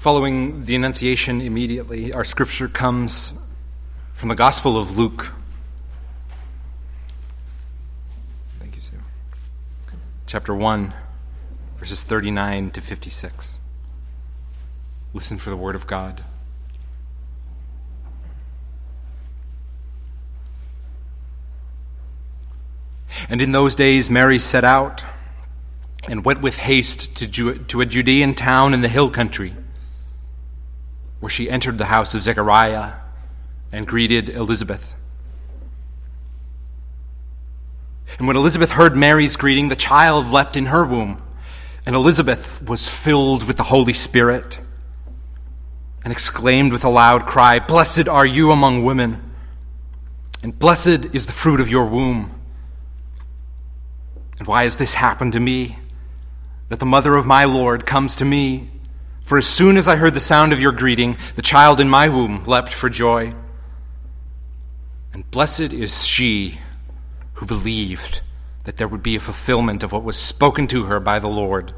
Following the Annunciation immediately, our scripture comes from the Gospel of Luke. Thank you, Sue. Chapter 1, verses 39 to 56. Listen for the word of God. And in those days Mary set out and went with haste to a Judean town in the hill country, where she entered the house of Zechariah and greeted Elizabeth. And when Elizabeth heard Mary's greeting, the child leapt in her womb, and Elizabeth was filled with the Holy Spirit and exclaimed with a loud cry, "Blessed are you among women, and blessed is the fruit of your womb. And why has this happened to me, that the mother of my Lord comes to me? For as soon as I heard the sound of your greeting, the child in my womb leapt for joy. And blessed is she who believed that there would be a fulfillment of what was spoken to her by the Lord."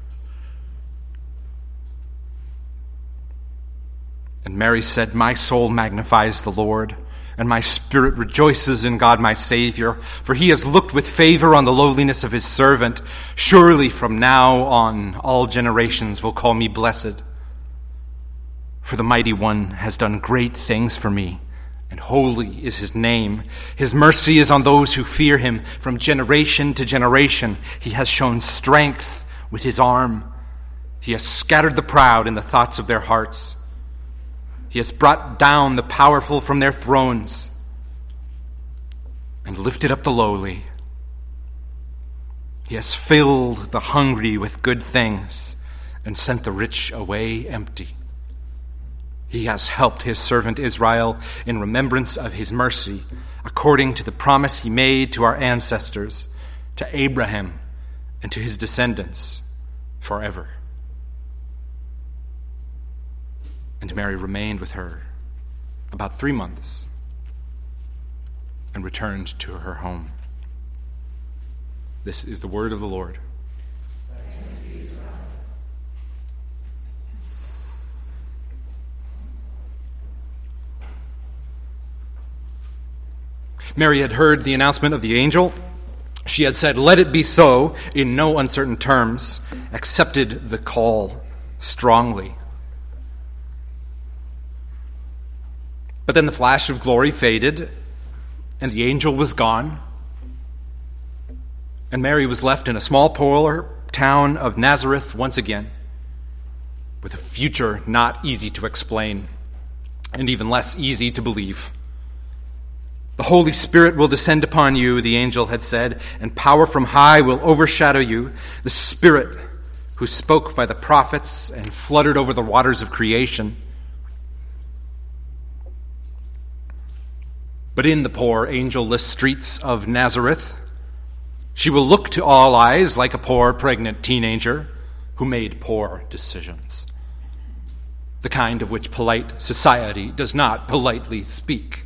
And Mary said, "My soul magnifies the Lord, and my spirit rejoices in God my Savior, for he has looked with favor on the lowliness of his servant. Surely from now on all generations will call me blessed. For the Mighty One has done great things for me, and holy is his name. His mercy is on those who fear him from generation to generation. He has shown strength with his arm. He has scattered the proud in the thoughts of their hearts. He has brought down the powerful from their thrones and lifted up the lowly. He has filled the hungry with good things and sent the rich away empty. He has helped his servant Israel in remembrance of his mercy, according to the promise he made to our ancestors, to Abraham and to his descendants forever." And Mary remained with her about 3 months and returned to her home. This is the word of the Lord. Mary had heard the announcement of the angel. She had said, "Let it be so," in no uncertain terms, accepted the call strongly. But then the flash of glory faded, and the angel was gone, and Mary was left in a small poor town of Nazareth once again, with a future not easy to explain, and even less easy to believe. "The Holy Spirit will descend upon you," the angel had said, "and power from high will overshadow you. The Spirit who spoke by the prophets and fluttered over the waters of creation." But in the poor, angel-less streets of Nazareth, she will look to all eyes like a poor pregnant teenager who made poor decisions, the kind of which polite society does not politely speak.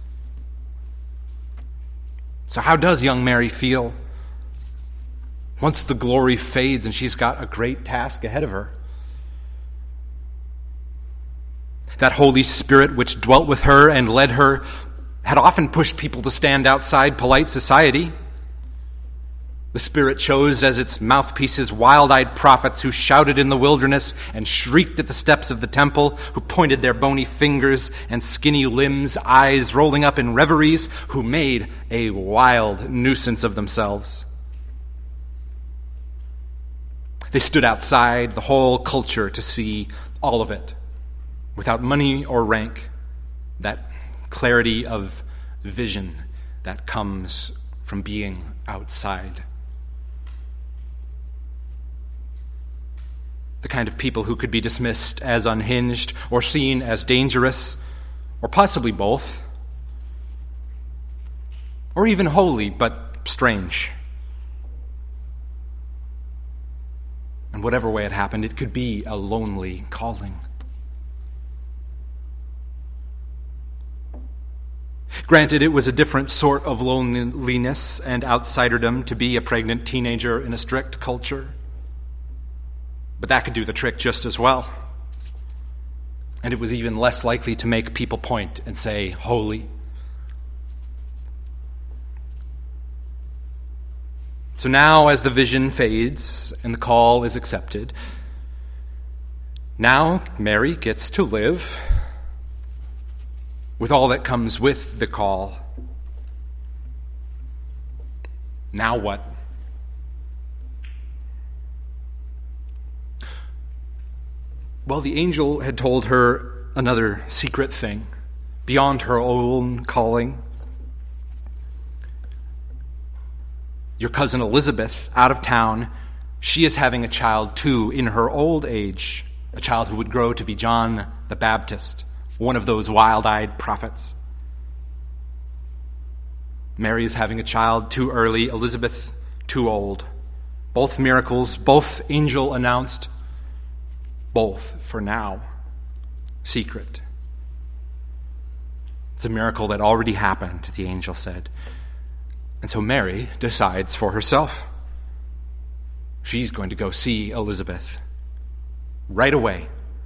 So how does young Mary feel once the glory fades and she's got a great task ahead of her? That Holy Spirit which dwelt with her and led her had often pushed people to stand outside polite society. The Spirit chose as its mouthpieces wild-eyed prophets who shouted in the wilderness and shrieked at the steps of the temple, who pointed their bony fingers and skinny limbs, eyes rolling up in reveries, who made a wild nuisance of themselves. They stood outside the whole culture to see all of it, without money or rank, that clarity of vision that comes from being outside. The kind of people who could be dismissed as unhinged or seen as dangerous, or possibly both, or even holy but strange. And whatever way it happened, it could be a lonely calling. Granted, it was a different sort of loneliness and outsiderdom to be a pregnant teenager in a strict culture, but that could do the trick just as well. and it was even less likely to make people point and say, "Holy." So now, as the vision fades and the call is accepted, now Mary gets to live with all that comes with the call. Now what? Well, the angel had told her another secret thing beyond her own calling. Your cousin Elizabeth, out of town, she is having a child too in her old age, a child who would grow to be John the Baptist, one of those wild-eyed prophets. Mary is having a child too early, Elizabeth too old. Both miracles, both angel announced, both, for now, secret. It's a miracle that already happened, the angel said. And so Mary decides for herself. She's going to go see Elizabeth right away.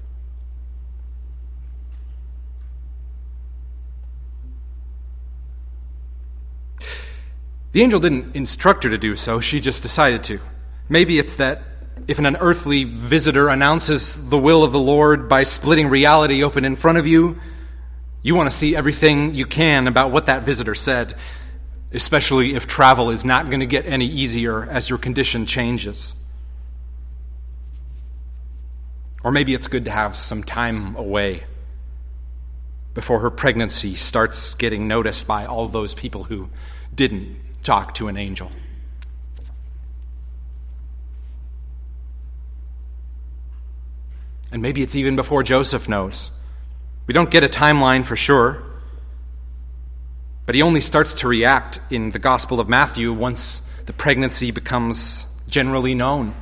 The angel didn't instruct her to do so, she just decided to. Maybe it's that if an unearthly visitor announces the will of the Lord by splitting reality open in front of you, you want to see everything you can about what that visitor said, especially if travel is not going to get any easier as your condition changes. Or maybe it's good to have some time away before her pregnancy starts getting noticed by all those people who didn't talk to an angel. And maybe it's even before Joseph knows. We don't get a timeline for sure, but he only starts to react in the Gospel of Matthew once the pregnancy becomes generally known.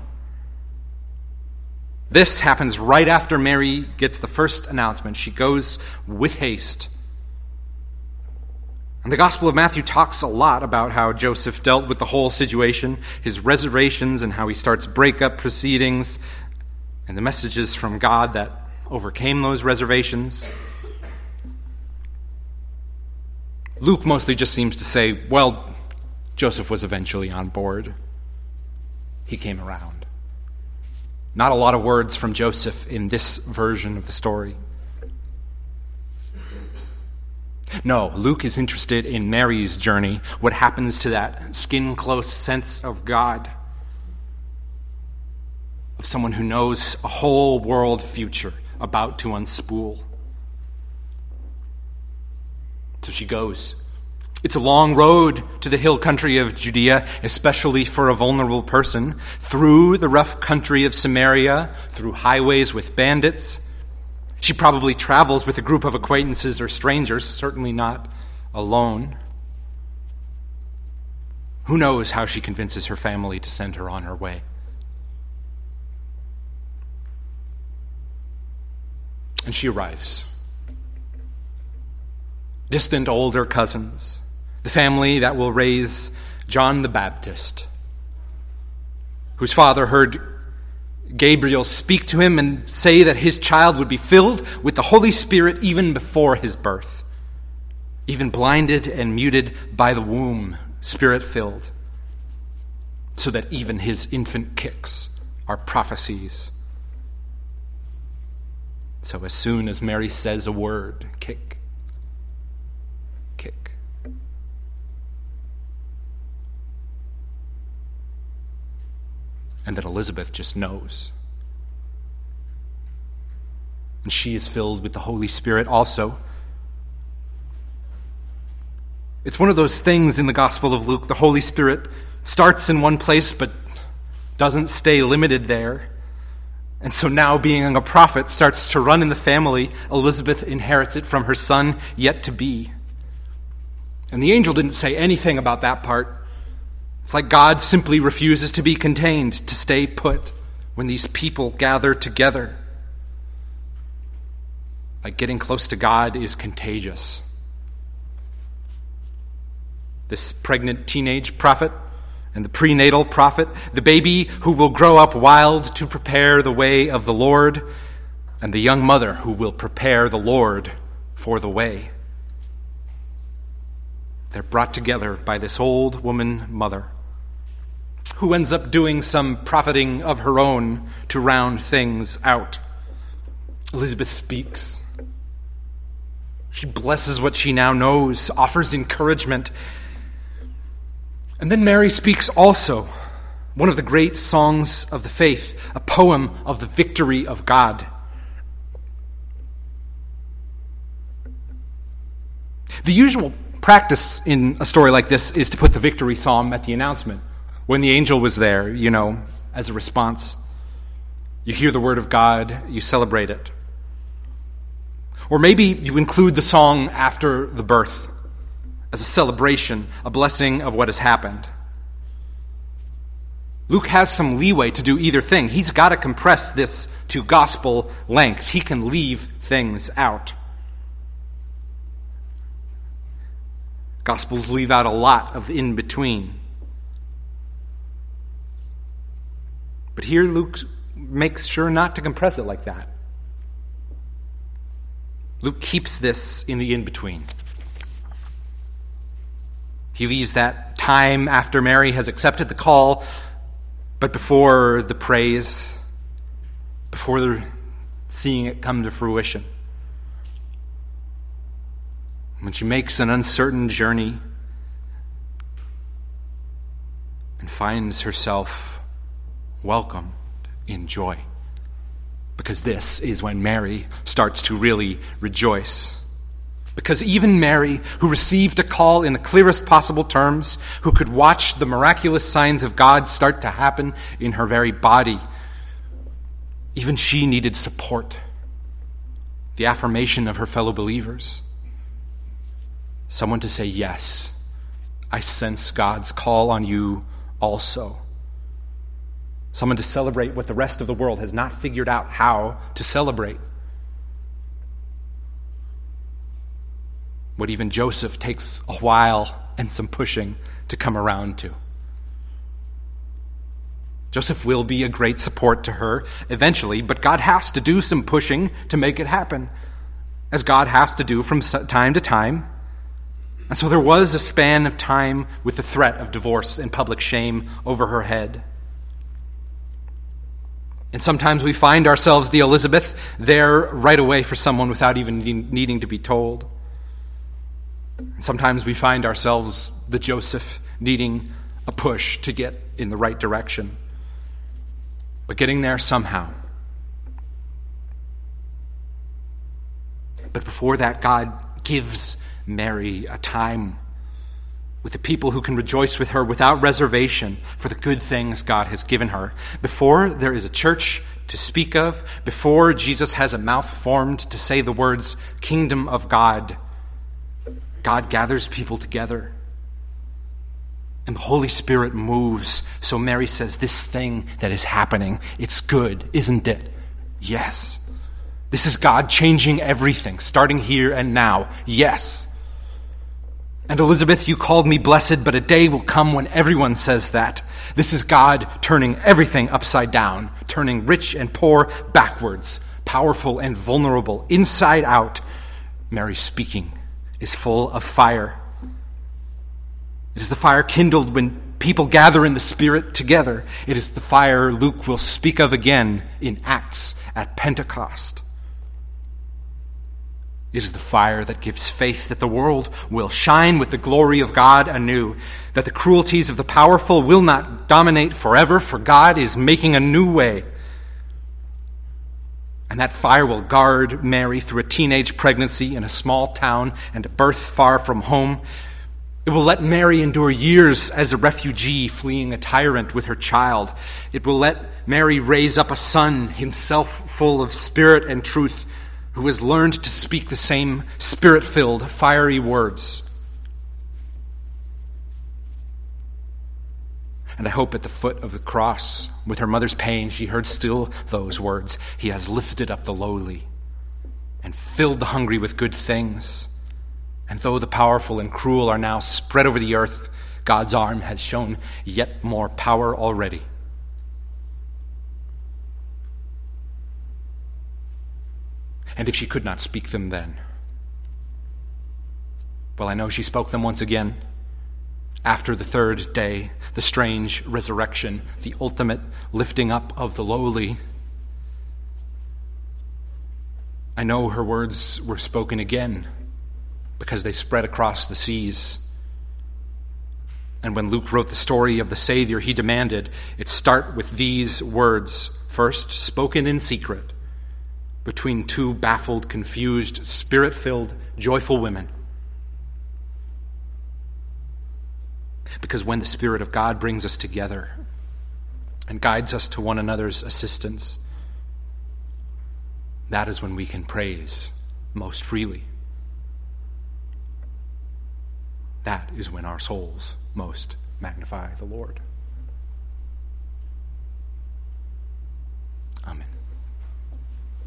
This happens right after Mary gets the first announcement. She goes with haste. And the Gospel of Matthew talks a lot about how Joseph dealt with the whole situation, his reservations, and how he starts breakup proceedings, and the messages from God that overcame those reservations. Luke mostly just seems to say, well, Joseph was eventually on board. He came around. Not a lot of words from Joseph in this version of the story. No, Luke is interested in Mary's journey, what happens to that skin-close sense of God, of someone who knows a whole world future about to unspool. So she goes. It's a long road to the hill country of Judea, especially for a vulnerable person, through the rough country of Samaria, through highways with bandits. She probably travels with a group of acquaintances or strangers, certainly not alone. Who knows how she convinces her family to send her on her way? And she arrives. Distant older cousins, the family that will raise John the Baptist, whose father heard Gabriel speak to him and say that his child would be filled with the Holy Spirit even before his birth, even blinded and muted by the womb, Spirit-filled, so that even his infant kicks are prophecies. So as soon as Mary says a word, kick. And that Elizabeth just knows. And she is filled with the Holy Spirit also. It's one of those things in the Gospel of Luke. The Holy Spirit starts in one place but doesn't stay limited there. And so now, being a prophet starts to run in the family. Elizabeth inherits it from her son yet to be. And the angel didn't say anything about that part. It's like God simply refuses to be contained, to stay put when these people gather together. Like getting close to God is contagious. This pregnant teenage prophet and the prenatal prophet, the baby who will grow up wild to prepare the way of the Lord, and the young mother who will prepare the Lord for the way. They're brought together by this old woman mother who ends up doing some profiting of her own to round things out. Elizabeth speaks. She blesses what she now knows, offers encouragement. And then Mary speaks also, one of the great songs of the faith, a poem of the victory of God. The usual practice in a story like this is to put the victory psalm at the announcement. When the angel was there, as a response. You hear the word of God, you celebrate it. Or maybe you include the song after the birth as a celebration, a blessing of what has happened. Luke has some leeway to do either thing. He's got to compress this to gospel length. He can leave things out. Gospels leave out a lot of in between. But here Luke makes sure not to compress it like that. Luke keeps this in the in-between. He leaves that time after Mary has accepted the call, but before the praise, before seeing it come to fruition. When she makes an uncertain journey and finds herself welcomed in joy. Because this is when Mary starts to really rejoice. Because even Mary, who received a call in the clearest possible terms, who could watch the miraculous signs of God start to happen in her very body, even she needed support, the affirmation of her fellow believers. Someone to say, yes, I sense God's call on you also. Someone to celebrate what the rest of the world has not figured out how to celebrate. What even Joseph takes a while and some pushing to come around to. Joseph will be a great support to her eventually, but God has to do some pushing to make it happen, as God has to do from time to time. And so there was a span of time with the threat of divorce and public shame over her head. And sometimes we find ourselves, the Elizabeth, there right away for someone without even needing to be told. And sometimes we find ourselves, the Joseph, needing a push to get in the right direction. But getting there somehow. But before that, God gives Mary a time with the people who can rejoice with her without reservation for the good things God has given her. Before there is a church to speak of, before Jesus has a mouth formed to say the words, kingdom of God, God gathers people together. And the Holy Spirit moves. So Mary says, this thing that is happening, it's good, isn't it? Yes. This is God changing everything, starting here and now. Yes. And Elizabeth, you called me blessed, but a day will come when everyone says that. This is God turning everything upside down, turning rich and poor backwards, powerful and vulnerable, inside out. Mary speaking is full of fire. It is the fire kindled when people gather in the Spirit together. It is the fire Luke will speak of again in Acts at Pentecost. It is the fire that gives faith that the world will shine with the glory of God anew, that the cruelties of the powerful will not dominate forever, for God is making a new way. And that fire will guard Mary through a teenage pregnancy in a small town and a birth far from home. It will let Mary endure years as a refugee fleeing a tyrant with her child. It will let Mary raise up a son, himself full of spirit and truth, who has learned to speak the same spirit-filled, fiery words. And I hope at the foot of the cross, with her mother's pain, she heard still those words. He has lifted up the lowly and filled the hungry with good things. And though the powerful and cruel are now spread over the earth, God's arm has shown yet more power already. And if she could not speak them then, well, I know she spoke them once again. After the third day, the strange resurrection, the ultimate lifting up of the lowly. I know her words were spoken again because they spread across the seas. And when Luke wrote the story of the Savior, he demanded it start with these words, first spoken in secret between two baffled, confused, spirit-filled, joyful women. Because when the Spirit of God brings us together and guides us to one another's assistance, that is when we can praise most freely. That is when our souls most magnify the Lord. Amen.